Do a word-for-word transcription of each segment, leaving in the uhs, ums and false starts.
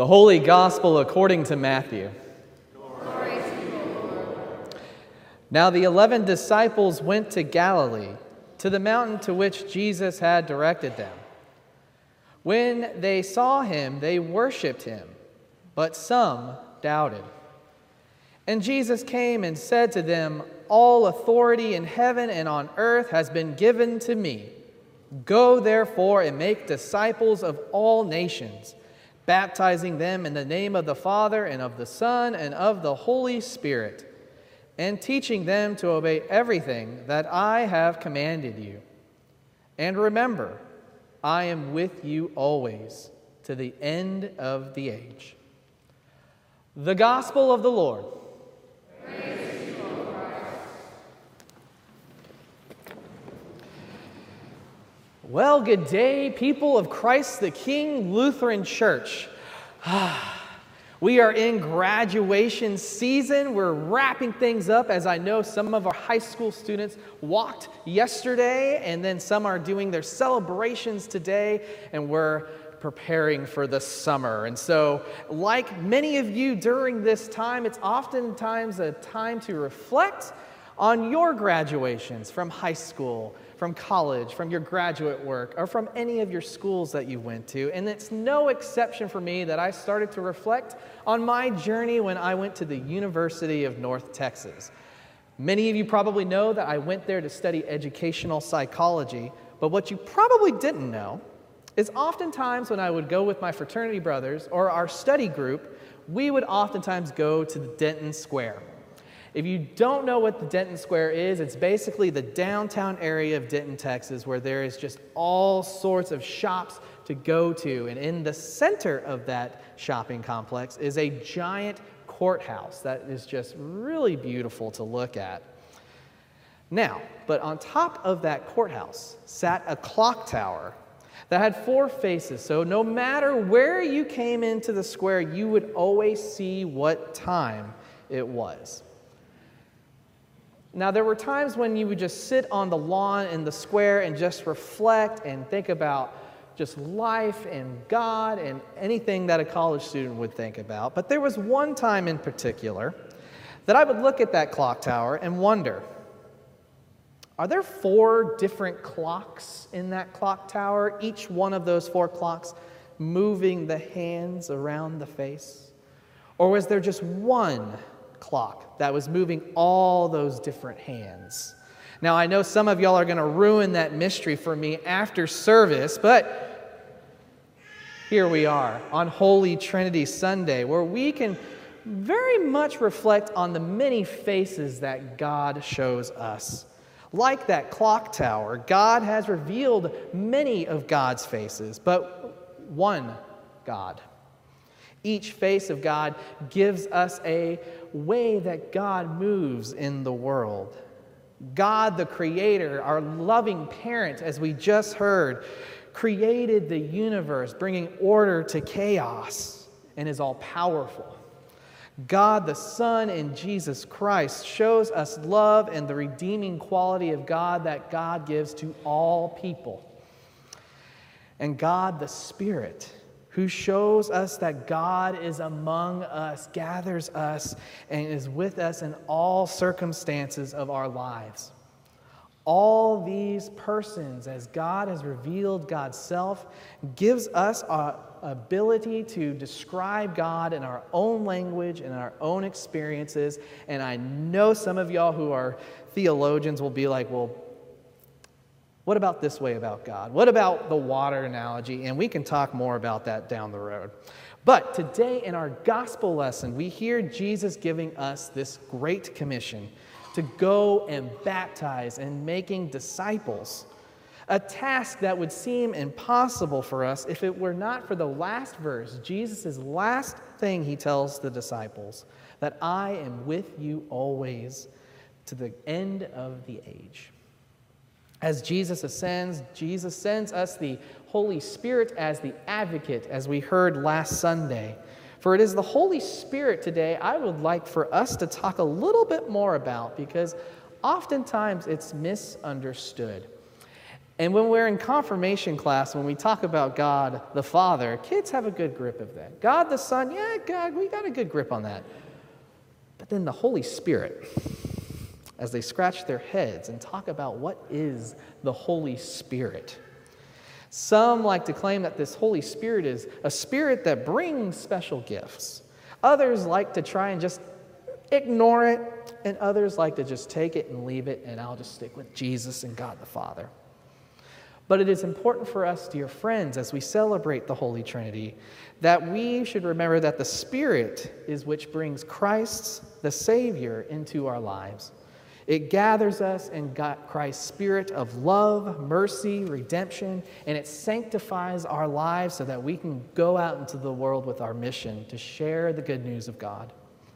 The Holy Gospel according to Matthew. Glory to you, Lord. Now the eleven disciples went to Galilee, to the mountain to which Jesus had directed them. When they saw him, they worshipped him, but some doubted. And Jesus came and said to them, "All authority in heaven and on earth has been given to me. Go therefore and make disciples of all nations, baptizing them in the name of the Father and of the Son and of the Holy Spirit, and teaching them to obey everything that I have commanded you. And remember, I am with you always, to the end of the age." The Gospel of the Lord. Praise to you, O Christ. Well, good day, people of Christ the King Lutheran Church. We are in graduation season. We're wrapping things up, as I know some of our high school students walked yesterday, and then some are doing their celebrations today, and we're preparing for the summer. And so, like many of you during this time, it's oftentimes a time to reflect on your graduations from high school, from college, from your graduate work, or from any of your schools that you went to. And it's no exception for me that I started to reflect on my journey when I went to the University of North Texas. Many of you probably know that I went there to study educational psychology, but what you probably didn't know is oftentimes when I would go with my fraternity brothers or our study group, we would oftentimes go to the Denton Square. If you don't know what the Denton Square is, it's basically the downtown area of Denton, Texas, where there is just all sorts of shops to go to. And in the center of that shopping complex is a giant courthouse that is just really beautiful to look at. Now, but on top of that courthouse sat a clock tower that had four faces. So no matter where you came into the square, you would always see what time it was. Now, there were times when you would just sit on the lawn in the square and just reflect and think about just life and God and anything that a college student would think about. But there was one time in particular that I would look at that clock tower and wonder, are there four different clocks in that clock tower, each one of those four clocks moving the hands around the face? Or was there just one clock that was moving all those different hands? Now, I know some of y'all are going to ruin that mystery for me after service, but here we are on Holy Trinity Sunday, where we can very much reflect on the many faces that God shows us. Like that clock tower, God has revealed many of God's faces, but one God. Each face of God gives us a way that God moves in the world. God, the Creator, our loving parent, as we just heard, created the universe, bringing order to chaos, and is all-powerful. God, the Son, in Jesus Christ, shows us love and the redeeming quality of God that God gives to all people. And God, the Spirit, who shows us that God is among us, gathers us, and is with us in all circumstances of our lives. All these persons, as God has revealed God's self, gives us our ability to describe God in our own language and our own experiences. And I know some of y'all who are theologians will be like, well, what about this way about God? What about the water analogy? And we can talk more about that down the road. But today in our gospel lesson, we hear Jesus giving us this great commission to go and baptize and making disciples, a task that would seem impossible for us if it were not for the last verse, Jesus' last thing he tells the disciples, that I am with you always to the end of the age. As Jesus ascends, Jesus sends us the Holy Spirit as the advocate, as we heard last Sunday. For it is the Holy Spirit today I would like for us to talk a little bit more about, because oftentimes it's misunderstood. And when we're in confirmation class, when we talk about God the Father, kids have a good grip of that. God the Son, yeah, God, we got a good grip on that. But then the Holy Spirit, as they scratch their heads and talk about what is the Holy Spirit. Some like to claim that this Holy Spirit is a spirit that brings special gifts. Others like to try and just ignore it, and others like to just take it and leave it, and I'll just stick with Jesus and God the Father. But it is important for us, dear friends, as we celebrate the Holy Trinity, that we should remember that the Spirit is which brings Christ, the Savior, into our lives. It gathers us in God, Christ's spirit of love, mercy, redemption, and it sanctifies our lives so that we can go out into the world with our mission to share the good news of God.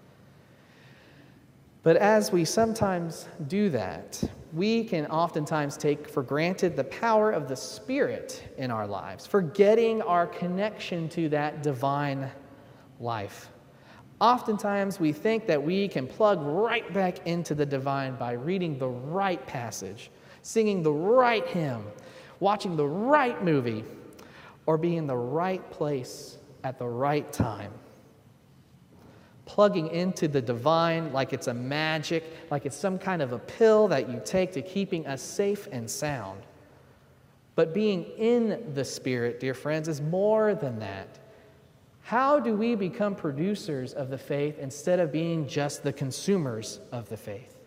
But as we sometimes do that, we can oftentimes take for granted the power of the Spirit in our lives, forgetting our connection to that divine life. Oftentimes, we think that we can plug right back into the divine by reading the right passage, singing the right hymn, watching the right movie, or being in the right place at the right time. Plugging into the divine like it's a magic, like it's some kind of a pill that you take to keeping us safe and sound. But being in the Spirit, dear friends, is more than that. How do we become producers of the faith instead of being just the consumers of the faith?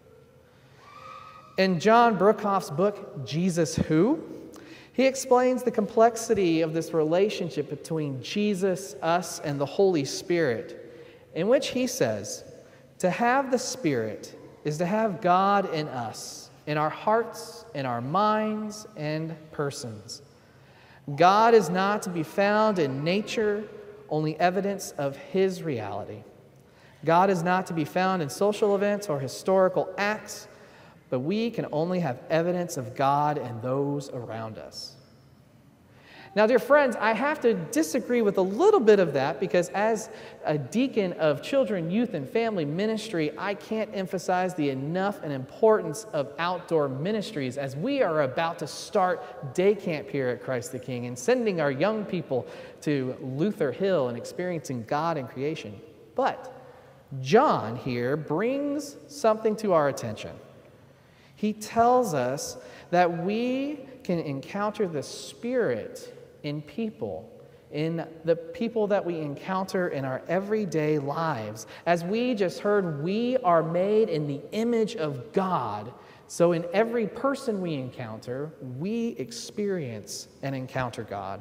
In John Brookhoff's book, Jesus Who, he explains the complexity of this relationship between Jesus, us, and the Holy Spirit, in which he says, to have the Spirit is to have God in us, in our hearts, in our minds, and persons. God is not to be found in nature, only evidence of his reality. God is not to be found in social events or historical acts, but we can only have evidence of God in those around us. Now, dear friends, I have to disagree with a little bit of that because as a deacon of children, youth, and family ministry, I can't emphasize the enough and importance of outdoor ministries as we are about to start day camp here at Christ the King and sending our young people to Luther Hill and experiencing God in creation. But John here brings something to our attention. He tells us that we can encounter the Spirit in people, in the people that we encounter in our everyday lives. As we just heard, we are made in the image of God. So in every person we encounter, we experience and encounter God.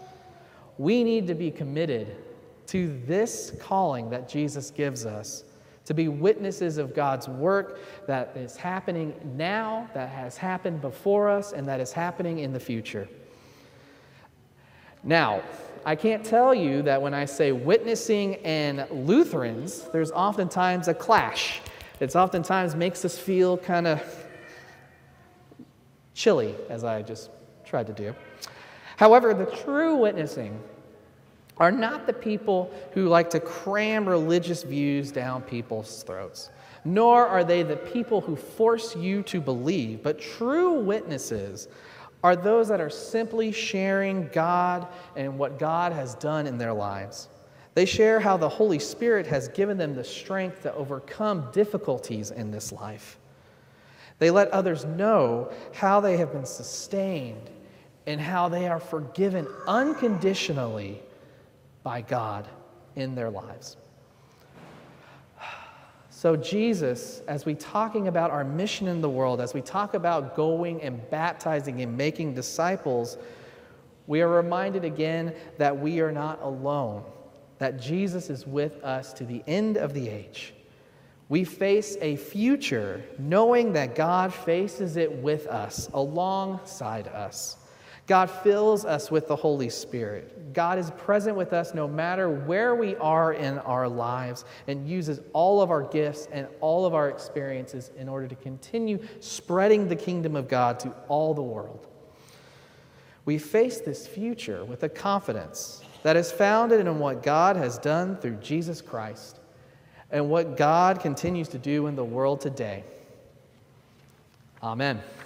We need to be committed to this calling that Jesus gives us, to be witnesses of God's work that is happening now, that has happened before us, and that is happening in the future. Now, I can't tell you that when I say witnessing and Lutherans, there's oftentimes a clash. It oftentimes makes us feel kind of chilly, as I just tried to do. However, the true witnessing are not the people who like to cram religious views down people's throats, nor are they the people who force you to believe, but true witnesses are those that are simply sharing God and what God has done in their lives. They share how the Holy Spirit has given them the strength to overcome difficulties in this life. They let others know how they have been sustained and how they are forgiven unconditionally by God in their lives. So Jesus, as we talking about our mission in the world, as we talk about going and baptizing and making disciples, we are reminded again that we are not alone, that Jesus is with us to the end of the age. We face a future knowing that God faces it with us, alongside us. God fills us with the Holy Spirit. God is present with us no matter where we are in our lives and uses all of our gifts and all of our experiences in order to continue spreading the kingdom of God to all the world. We face this future with a confidence that is founded in what God has done through Jesus Christ and what God continues to do in the world today. Amen.